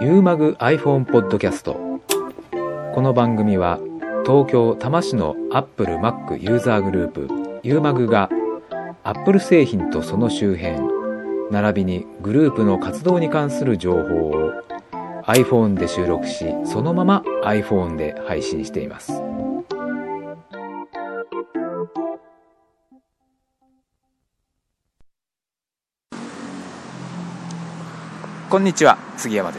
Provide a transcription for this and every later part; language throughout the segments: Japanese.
ユーマグ iPhone ポッドキャスト。この番組は東京多摩市の Apple Mac ユーザーグループユーマグが Apple 製品とその周辺並びにグループの活動に関する情報を iPhone で収録し、そのまま iPhone で配信しています。こんにちは、杉山です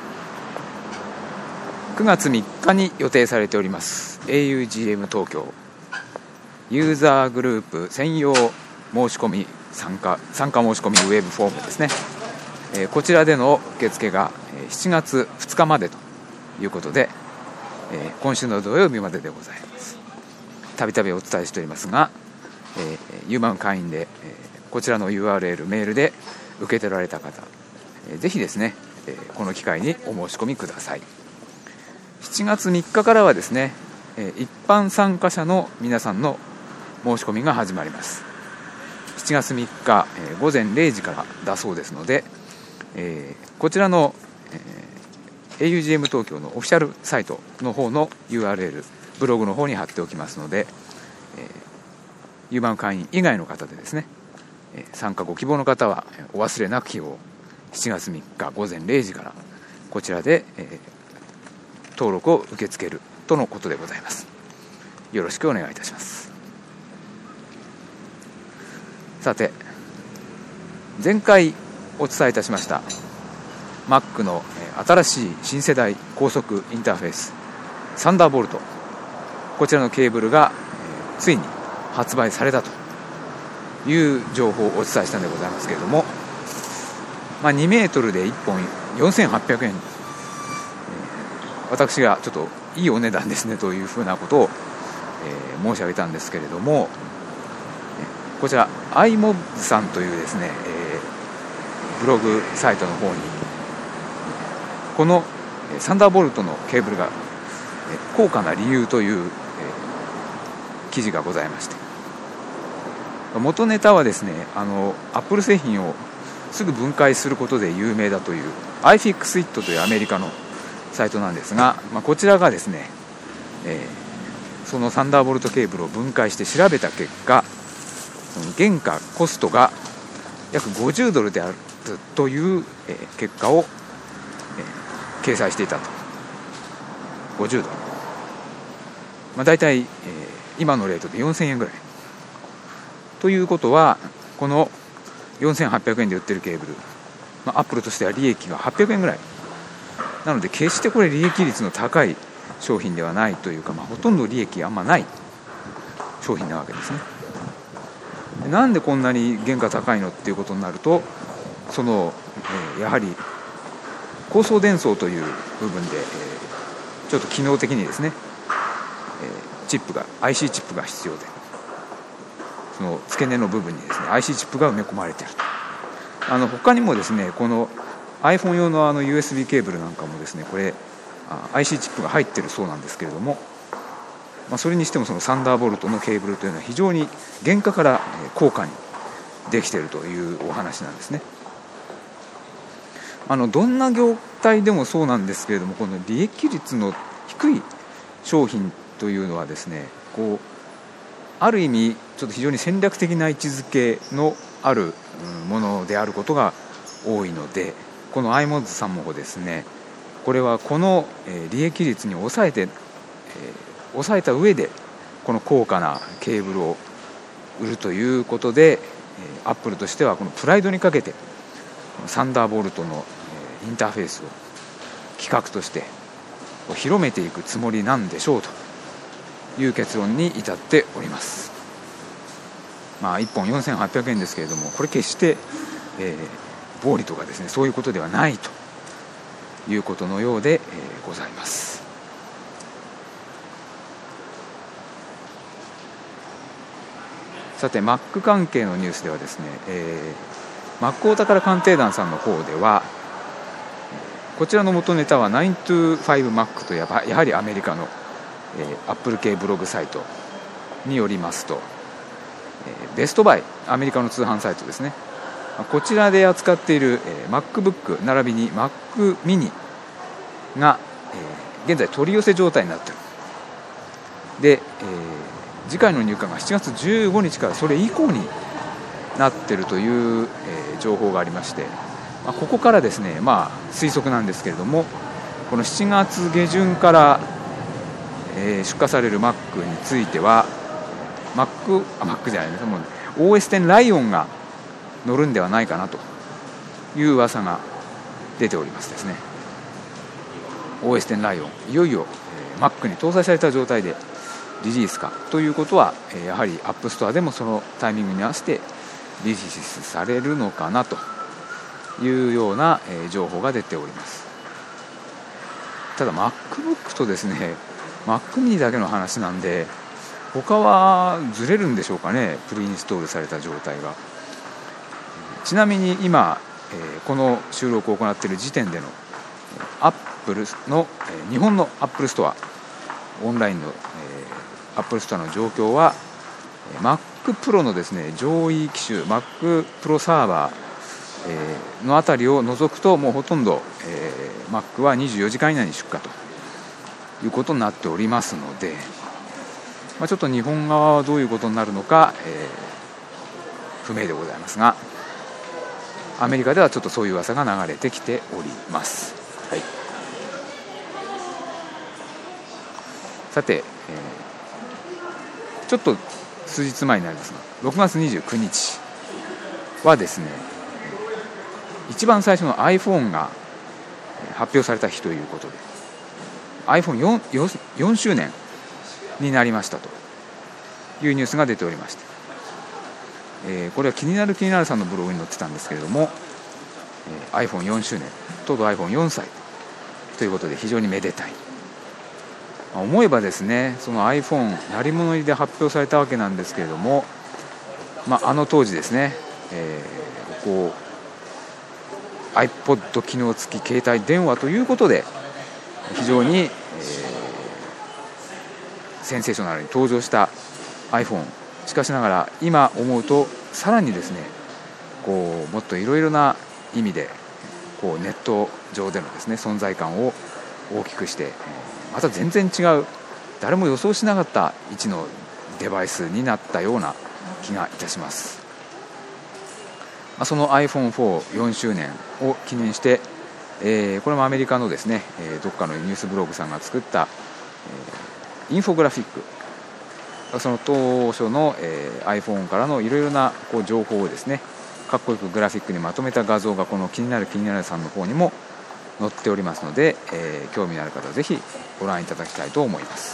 。9月3日に予定されております augm 東京ユーザーグループ専用申し込み参加申し込みウェブフォームですね、こちらでの受付が7月2日までということで、今週の土曜日まででございます。たびたびお伝えしておりますが、ユーマグ会員で、こちらの URL メールで受け取られた方、ぜひですね、この機会にお申し込みください。7月3日からはですね、一般参加者の皆さんの申し込みが始まります。7月3日、午前0時からだそうですので、こちらの、augm 東京のオフィシャルサイトの方の URL ブログの方に貼っておきますので、ユーマグ会員以外の方でですね、参加ご希望の方はお忘れなく日を7月3日午前0時からこちらで、登録を受け付けるとのことでございます。よろしくお願いいたします。さて、前回お伝えいたしました Mac の新しい新世代高速インターフェースサンダーボルト、こちらのケーブルがついに発売されたという情報をお伝えしたんでございますけれども、2メートルで1本4800円、私がちょっといいお値段ですねというふうなことを、申し上げたんですけれども、こちら iMobs さんというですね、ブログサイトの方にこのサンダーボルトのケーブルが高価な理由という、記事がございまして、元ネタはですね、Apple 製品をすぐ分解することで有名だという iFixit というアメリカのサイトなんですが、こちらがですね、そのサンダーボルトケーブルを分解して調べた結果、その原価コストが約$50であるという、結果を、掲載していたと。$50、だいたい、今のレートで4000円ぐらいということは、この4800円で売ってるケーブル、アップルとしては利益が800円ぐらいなので、決してこれ利益率の高い商品ではないというか、ほとんど利益あんまない商品なわけですね。なんでこんなに原価高いのっていうことになると、その、やはり高層伝送という部分で、ちょっと機能的にですね、チップが IC チップが必要で、その付け根の部分にですね IC チップが埋め込まれていると。他にもですね、この iPhone 用のUSB ケーブルなんかもですね、これIC チップが入っているそうなんですけれども、それにしてもそのサンダーボルトのケーブルというのは非常に原価から高価にできているというお話なんですね。どんな業態でもそうなんですけれども、この利益率の低い商品というのはですね、こうある意味ちょっと非常に戦略的な位置づけのあるものであることが多いので、この iMobs さんもですね、これはこの利益率に抑えた上でこの高価なケーブルを売るということで、アップルとしてはこのプライドにかけてサンダーボルトのインターフェースを企画として広めていくつもりなんでしょうという結論に至っております。1本4800円ですけれども、これ決して、暴利とかですね、そういうことではないということのようで、ございます。さて、Mac 関係のニュースではですね、Mac お宝鑑定団さんの方では、こちらの元ネタは 9to5Mac とやはりアメリカのApple 系ブログサイトによりますと、ベストバイ、アメリカの通販サイトですね、こちらで扱っている MacBook 並びに Mac mini が、現在取り寄せ状態になっている。で、次回の入荷が7月15日からそれ以降になっているという、情報がありまして、ここからですね、推測なんですけれども、この7月下旬から、出荷される Mac については Mac じゃないです、もう OS10 ライオンが乗るんではないかなという噂が出ておりますですね。 OS10 ライオンいよいよ、Mac に搭載された状態でリリースかということは、やはり App Store でもそのタイミングに合わせてリリースされるのかなというような、情報が出ております。ただ MacBook とですね Mac mini だけの話なんで、他はずれるんでしょうかね、プリインストールされた状態が。ちなみに今、この収録を行っている時点での Apple の、日本の Apple Store オンラインの、Apple Store の状況は Mac Pro のですね上位機種 Mac Pro サーバー、のあたりを除くともうほとんど、Mac は24時間以内に出荷ということになっておりますので、ちょっと日本側はどういうことになるのか、不明でございますが、アメリカではちょっとそういう噂が流れてきております。はい、さて、ちょっと数日前になりますが、6月29日はですね、一番最初の iPhone が発表された日ということで iPhone4 周年になりましたというニュースが出ておりまして、これは気になるさんのブログに載ってたんですけれども、iPhone4 周年とうとう iPhone4 歳ということで非常にめでたい。思えばですね、その iPhone 鳴り物入りで発表されたわけなんですけれども、あの当時ですね、こう iPod 機能付き携帯電話ということで非常に、センセーショナルに登場した iPhone。 しかしながら今思うとさらにですね、こうもっといろいろな意味でこうネット上でのですね存在感を大きくして、また全然違う誰も予想しなかった位置のデバイスになったような気がいたします。その iPhone4 周年を記念して、これもアメリカのですね、どっかのニュースブログさんが作った、インフォグラフィック、その当初の、iPhone からのいろいろなこう情報をですねかっこよくグラフィックにまとめた画像がこの気になるさんの方にも載っておりますので、興味のある方はぜひご覧いただきたいと思います。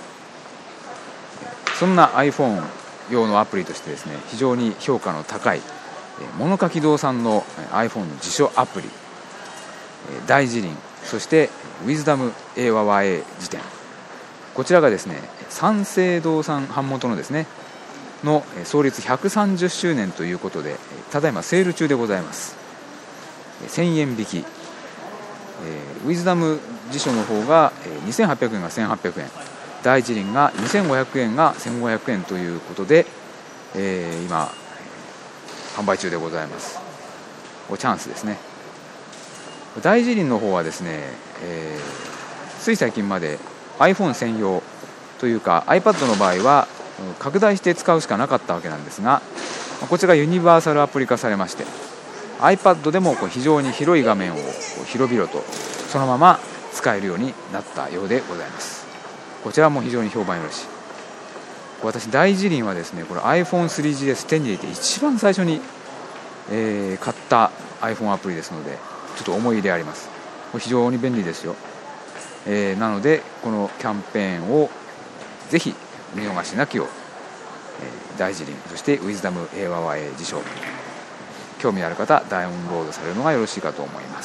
そんな iPhone 用のアプリとしてですね、非常に評価の高い物書き堂さんの iPhone の辞書アプリ、大辞林、そしてウィズダム AWA 辞典、こちらがですね三省堂さん版元のですねの創立130周年ということで、ただいまセール中でございます。1000円引き、ウィズダム辞書の方が2800円が1800円、大辞林が2500円が1500円ということで、今販売中でございます。チャンスですね。大辞林の方はですね、つい最近まで iPhone 専用というか iPad の場合は拡大して使うしかなかったわけなんですが、こちらがユニバーサルアプリ化されまして iPad でも非常に広い画面を広々とそのまま使えるようになったようでございます。こちらも非常に評判よろしい。私大辞林はですね、これ iPhone3GS 手に入れて一番最初に、買った iPhone アプリですのでちょっと思い入れあります。これ非常に便利ですよ。なのでこのキャンペーンをぜひ見逃しなきを、大辞林、そしてウィズダム AWA 辞書、興味ある方ダウンロードされるのがよろしいかと思います。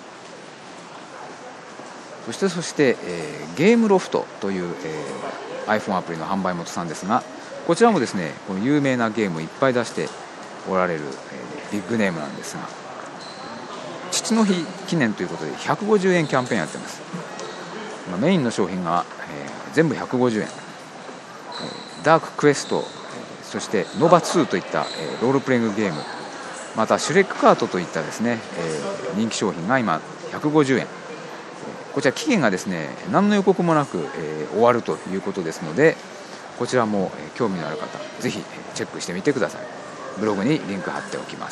そして、ゲームロフトという、iPhone アプリの販売元さんですが、こちらもですねこの有名なゲームをいっぱい出しておられる、ビッグネームなんですが、父の日記念ということで150円キャンペーンやってます。メインの商品が、全部150円、ダーククエスト、そしてノバ2といった、ロールプレイングゲーム、またシュレックカートといったですね、人気商品が今150円、 こちら期限がですね何の予告もなく、終わるということですので、こちらも、興味のある方ぜひチェックしてみてください。ブログにリンク貼っておきます。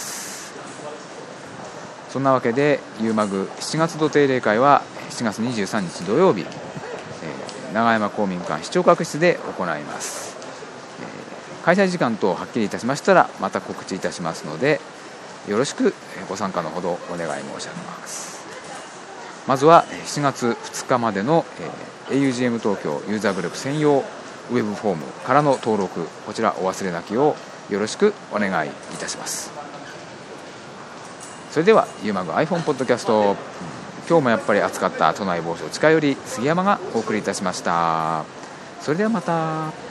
そんなわけでユーマグ7月度定例会は7月23日土曜日、長山公民館視聴覚室で行います。開催時間等はっきりいたしましたらまた告知いたしますので、よろしくご参加のほどお願い申し上げます。まずは7月2日までの augm 東京ユーザーグループ専用ウェブフォームからの登録、こちらお忘れなきをよろしくお願いいたします。それではユーマグ iPhone ポッドキャスト、今日もやっぱり暑かった都内某所近寄り杉山がお送りいたしました。それではまた。